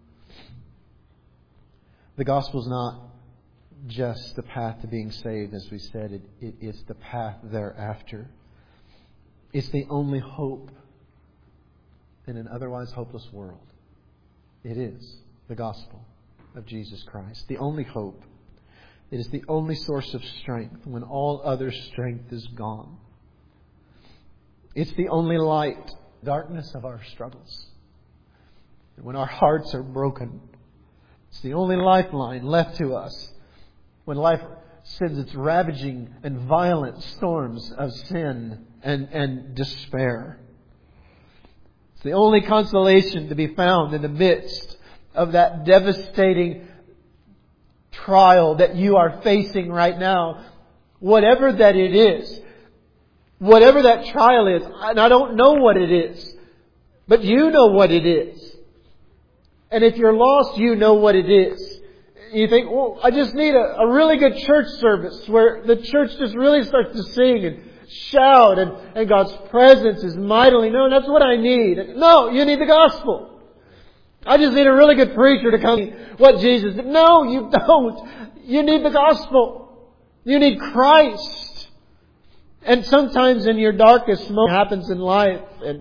The gospel is not just the path to being saved, as we said. It's the path thereafter. It's the only hope in an otherwise hopeless world. It is the gospel of Jesus Christ. The only hope. It is the only source of strength when all other strength is gone. It's the only light, darkness of our struggles. And when our hearts are broken, it's the only lifeline left to us when life sends its ravaging and violent storms of sin and despair. It's the only consolation to be found in the midst of that devastating trial that you are facing right now. Whatever that it is, whatever that trial is, and I don't know what it is, but you know what it is. And if you're lost, you know what it is. You think, well, I just need a really good church service where the church just really starts to sing and shout and God's presence is mightily known. That's what I need. No, you need the gospel. I just need a really good preacher to come what Jesus did. No, you don't. You need the gospel. You need Christ. And sometimes in your darkest moment happens in life and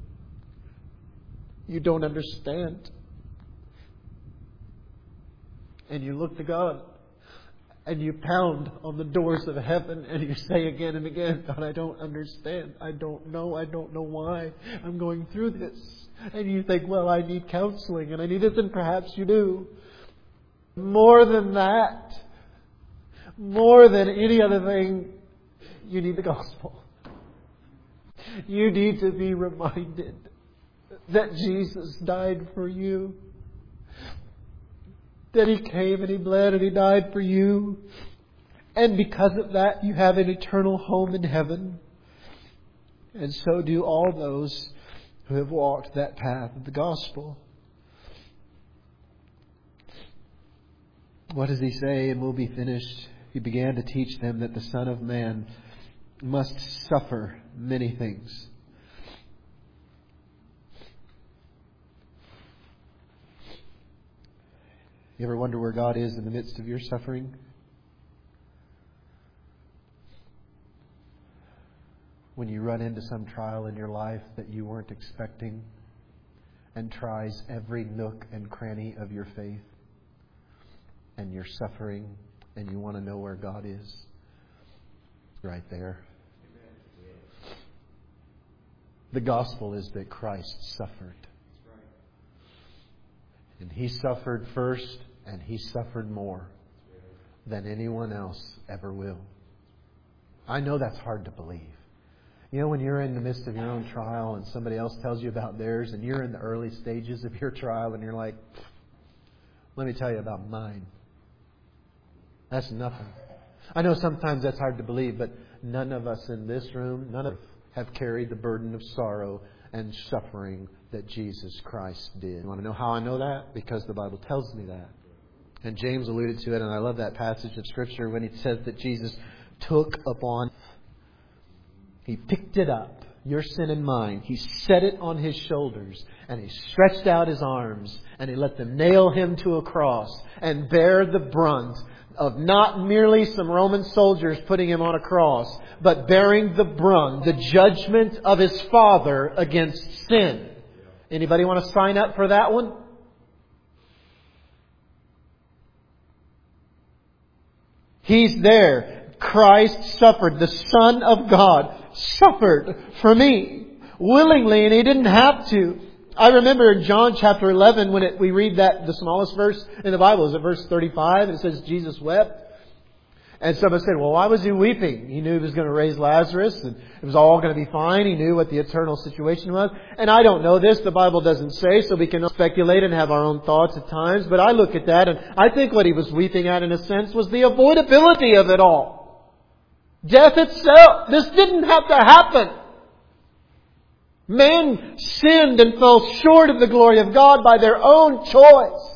you don't understand. And you look to God and you pound on the doors of heaven and you say again and again, God, I don't understand. I don't know why I'm going through this. And you think, well, I need counseling and I need this, and perhaps you do. More than that, more than any other thing, you need the gospel. You need to be reminded that Jesus died for you. That He came and He bled and He died for you. And because of that, you have an eternal home in heaven. And so do all those who have walked that path of the gospel. What does He say? And we'll be finished. He began to teach them that the Son of Man must suffer many things. You ever wonder where God is in the midst of your suffering? When you run into some trial in your life that you weren't expecting and tries every nook and cranny of your faith, and you're suffering and you want to know where God is, right there. The gospel is that Christ suffered. And He suffered first, and He suffered more than anyone else ever will. I know that's hard to believe. You know, when you're in the midst of your own trial and somebody else tells you about theirs, and you're in the early stages of your trial and you're like, let me tell you about mine. That's nothing. I know sometimes that's hard to believe, but none of us in this room, none of us have carried the burden of sorrow and suffering that Jesus Christ did. You want to know how I know that? Because the Bible tells me that. And James alluded to it, and I love that passage of Scripture when he says that Jesus took upon, He picked it up, your sin and mine. He set it on His shoulders, and He stretched out His arms, and He let them nail Him to a cross and bear the brunt of not merely some Roman soldiers putting Him on a cross, but bearing the brunt, the judgment of His Father against sin. Anybody want to sign up for that one? He's there. Christ suffered. The Son of God suffered for me willingly, and He didn't have to. I remember in John chapter 11 when we read that, the smallest verse in the Bible is at verse 35, and it says Jesus wept. And someone said, well, why was He weeping? He knew He was going to raise Lazarus and it was all going to be fine. He knew what the eternal situation was. And I don't know this. The Bible doesn't say, so we can speculate and have our own thoughts at times. But I look at that and I think what He was weeping at in a sense was the avoidability of it all. Death itself. This didn't have to happen. Men sinned and fell short of the glory of God by their own choice.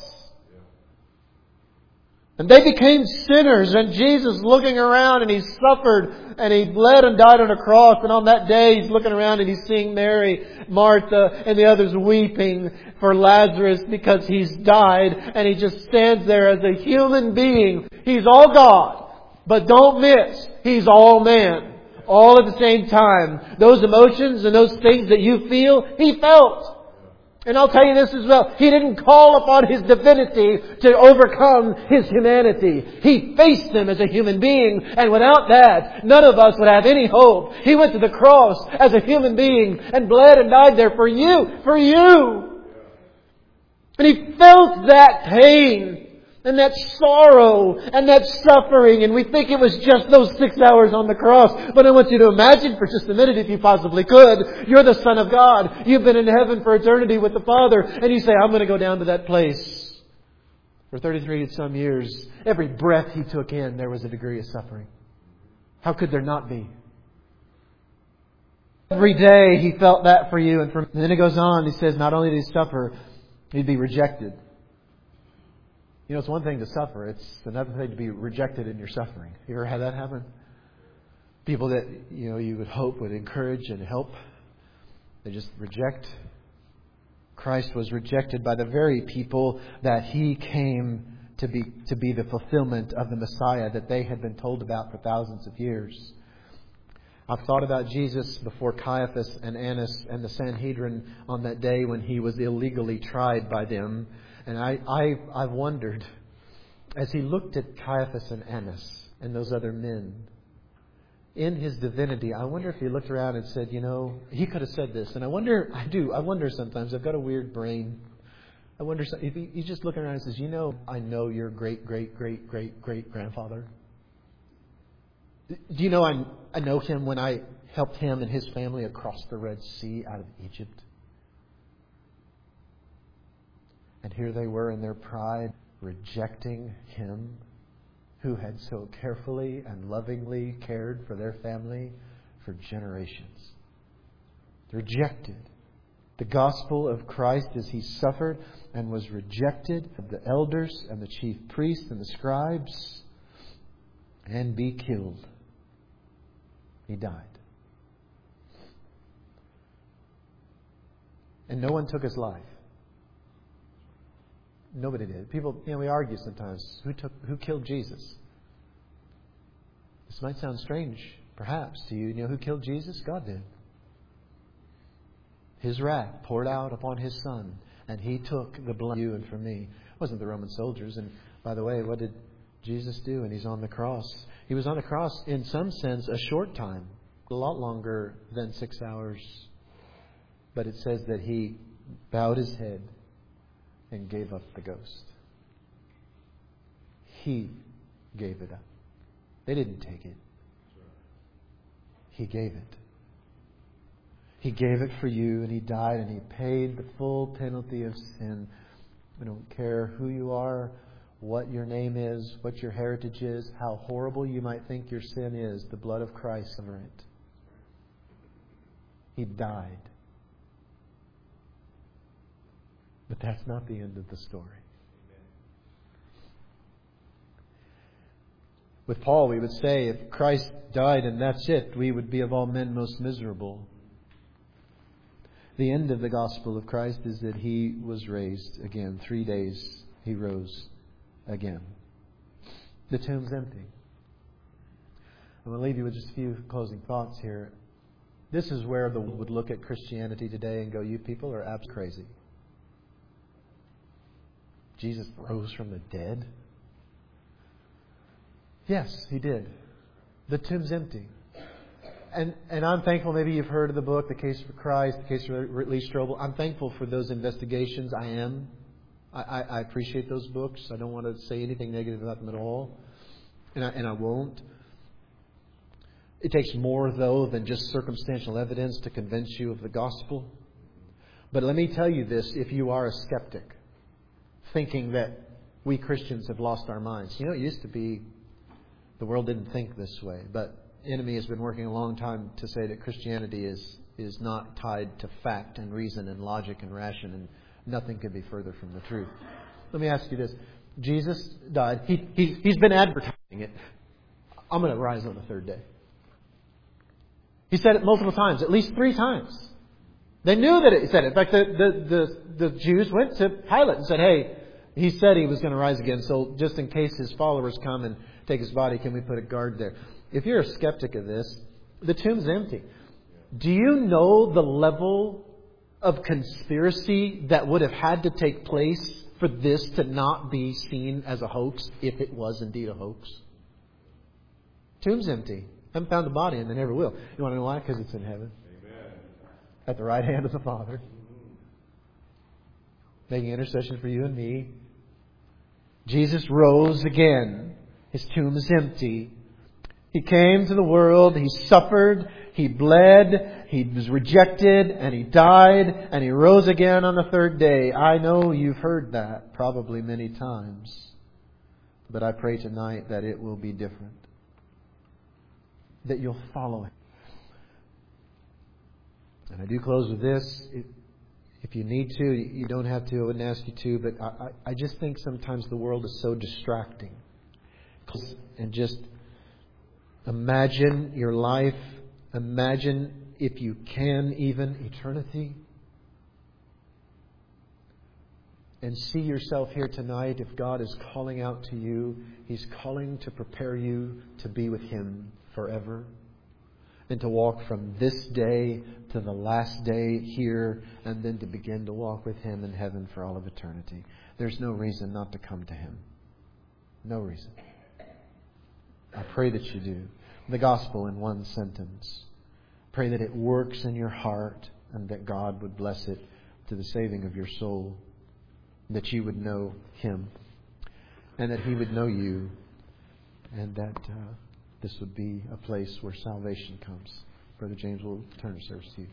And they became sinners, and Jesus looking around, and He suffered and He bled and died on a cross, and on that day He's looking around and He's seeing Mary, Martha and the others weeping for Lazarus because he's died, and He just stands there as a human being. He's all God, but don't miss, He's all man. All at the same time. Those emotions and those things that you feel, He felt. And I'll tell you this as well. He didn't call upon His divinity to overcome His humanity. He faced them as a human being. And without that, none of us would have any hope. He went to the cross as a human being and bled and died there for you. For you. And He felt that pain and that sorrow and that suffering. And we think it was just those 6 hours on the cross. But I want you to imagine for just a minute, if you possibly could, you're the Son of God. You've been in heaven for eternity with the Father. And you say, I'm going to go down to that place. For 33 and some years, every breath He took in, there was a degree of suffering. How could there not be? Every day He felt that for you. And then it goes on. He says, not only did He suffer, He'd be rejected. You know, it's one thing to suffer. It's another thing to be rejected in your suffering. You ever had that happen? People that, you know, you would hope would encourage and help, they just reject, Christ was rejected by the very people that He came to be the fulfillment of the Messiah that they had been told about for thousands of years. I've thought about Jesus before Caiaphas and Annas and the Sanhedrin on that day when He was illegally tried by them. And I've wondered, as He looked at Caiaphas and Annas and those other men, in His divinity, I wonder if He looked around and said, He could have said this. And I wonder sometimes, I've got a weird brain. I wonder if He's just looking around and says, I know your great-great-great-great-great-grandfather. Do you know I know him when I helped him and his family across the Red Sea out of Egypt? And here they were in their pride, rejecting Him who had so carefully and lovingly cared for their family for generations. Rejected. The gospel of Christ as He suffered and was rejected of the elders and the chief priests and the scribes, and be killed. He died. And no one took His life. Nobody did. People, we argue sometimes. Who killed Jesus? This might sound strange, perhaps, to you. You know who killed Jesus? God did. His wrath poured out upon His Son, and He took the blood for you and for me. It wasn't the Roman soldiers. And by the way, what did Jesus do when He's on the cross? He was on the cross, in some sense, a short time, a lot longer than 6 hours. But it says that He bowed His head and gave up the ghost. He gave it up. They didn't take it. He gave it. He gave it for you, and He died, and He paid the full penalty of sin. We don't care who you are, what your name is, what your heritage is, how horrible you might think your sin is. The blood of Christ covered it. He died. But that's not the end of the story. With Paul, we would say, if Christ died and that's it, we would be of all men most miserable. The end of the gospel of Christ is that He was raised again. 3 days He rose again. The tomb's empty. I'm going to leave you with just a few closing thoughts here. This is where the world would look at Christianity today and go, you people are absolutely crazy. Jesus rose from the dead? Yes, He did. The tomb's empty. And I'm thankful, maybe you've heard of the book, The Case for Christ, The Case for Lee Strobel. I'm thankful for those investigations. I am. I appreciate those books. I don't want to say anything negative about them at all. And I won't. It takes more, though, than just circumstantial evidence to convince you of the gospel. But let me tell you this, if you are a skeptic, thinking that we Christians have lost our minds. It used to be the world didn't think this way, but the enemy has been working a long time to say that Christianity is not tied to fact and reason and logic and ration, and nothing could be further from the truth. Let me ask you this. Jesus died. He's been advertising it. I'm going to rise on the third day. He said it multiple times, at least 3 times. They knew that He said it. In fact, the Jews went to Pilate and said, hey, He said He was going to rise again, so just in case His followers come and take His body, can we put a guard there? If you're a skeptic of this, the tomb's empty. Do you know the level of conspiracy that would have had to take place for this to not be seen as a hoax, if it was indeed a hoax? Tomb's empty. Haven't found the body, and they never will. You want to know why? Because it's in heaven. Amen. At the right hand of the Father. Making intercession for you and me. Jesus rose again. His tomb is empty. He came to the world. He suffered. He bled. He was rejected. And He died. And He rose again on the third day. I know you've heard that probably many times. But I pray tonight that it will be different. That you'll follow Him. And I do close with this. If you need to, you don't have to. I wouldn't ask you to. But I just think sometimes the world is so distracting. And just imagine your life. Imagine, if you can, even eternity. and see yourself here tonight, if God is calling out to you, He's calling to prepare you to be with Him forever, and to walk from this day to the last day here, and then to begin to walk with Him in heaven for all of eternity. There's no reason not to come to Him. No reason. I pray that you do. The gospel in one sentence. Pray that it works in your heart, and that God would bless it to the saving of your soul. That you would know Him, and that He would know you, and that this would be a place where salvation comes. Brother James will turn the service to you.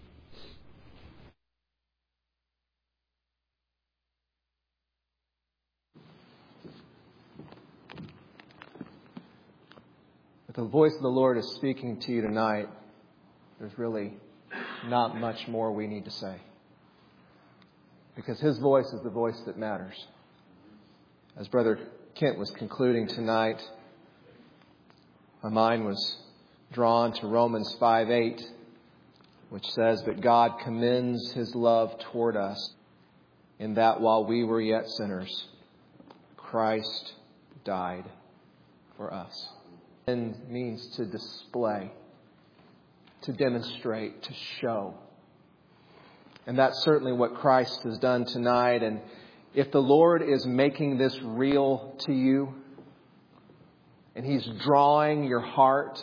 If the voice of the Lord is speaking to you tonight, there's really not much more we need to say. Because His voice is the voice that matters. As Brother Kent was concluding tonight, my mind was drawn to Romans 5:8, which says that God commends His love toward us in that while we were yet sinners, Christ died for us. And means to display, to demonstrate, to show. And that's certainly what Christ has done tonight. And if the Lord is making this real to you, and He's drawing your heart,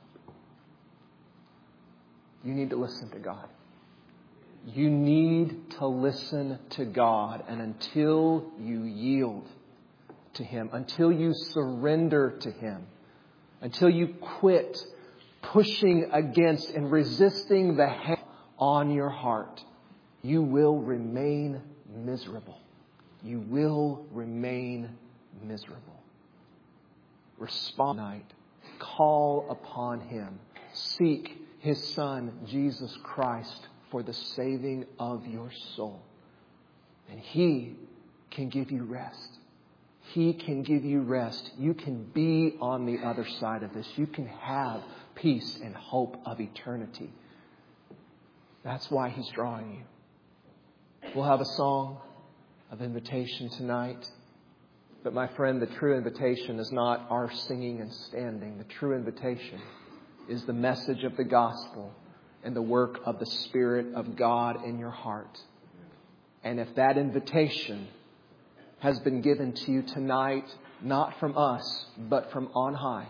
you need to listen to God. You need to listen to God. And until you yield to Him, until you surrender to Him, until you quit pushing against and resisting the hand on your heart, you will remain miserable. You will remain miserable. Respond tonight. Call upon Him. Seek His Son, Jesus Christ, for the saving of your soul. And He can give you rest. He can give you rest. You can be on the other side of this. You can have peace and hope of eternity. That's why He's drawing you. We'll have a song of invitation tonight. But my friend, the true invitation is not our singing and standing. The true invitation is the message of the gospel and the work of the Spirit of God in your heart. And if that invitation has been given to you tonight, not from us, but from on high,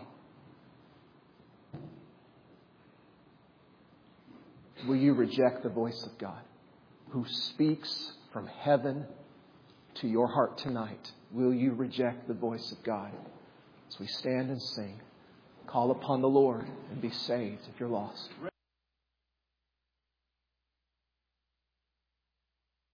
will you reject the voice of God who speaks from heaven to your heart tonight? Will you reject the voice of God? As we stand and sing, call upon the Lord and be saved if you're lost.